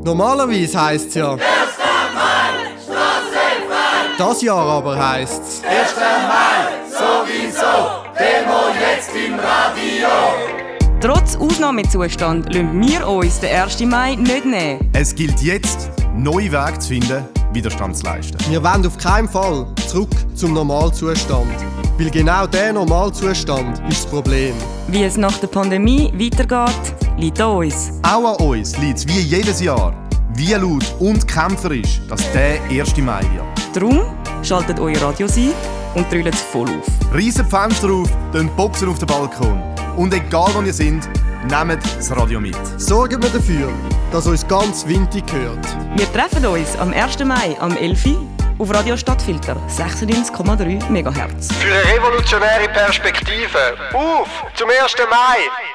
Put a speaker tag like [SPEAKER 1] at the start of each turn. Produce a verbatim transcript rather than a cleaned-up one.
[SPEAKER 1] Normalerweise heisst es ja
[SPEAKER 2] erster Mai, straßenfrei.
[SPEAKER 1] Das Jahr aber heisst es
[SPEAKER 2] erster Mai, sowieso, Demo jetzt im Radio.
[SPEAKER 3] Trotz Ausnahmezustand lassen wir uns den ersten Mai nicht nehmen.
[SPEAKER 4] Es gilt jetzt, neue Wege zu finden, Widerstand zu leisten.
[SPEAKER 1] Wir wollen auf keinen Fall zurück zum Normalzustand. Weil genau dieser Normalzustand ist das Problem.
[SPEAKER 3] Wie es nach der Pandemie weitergeht, liegt an uns.
[SPEAKER 4] Auch an uns liegt es wie jedes Jahr, wie laut und kämpferisch, dass der erste Mai wird.
[SPEAKER 3] Darum schaltet euer Radio ein und drüllt es voll auf.
[SPEAKER 4] Reissen die Fenster auf, tönt Boxen auf den Balkon. Und egal wo ihr sind, nehmt das Radio mit.
[SPEAKER 1] Sorgen wir dafür, dass uns ganz Windig hört.
[SPEAKER 3] Wir treffen uns am ersten Mai am elf Uhr auf Radio Stadtfilter sechsundneunzig Komma drei Megahertz.
[SPEAKER 1] Für eine revolutionäre Perspektive. Auf zum ersten Mai!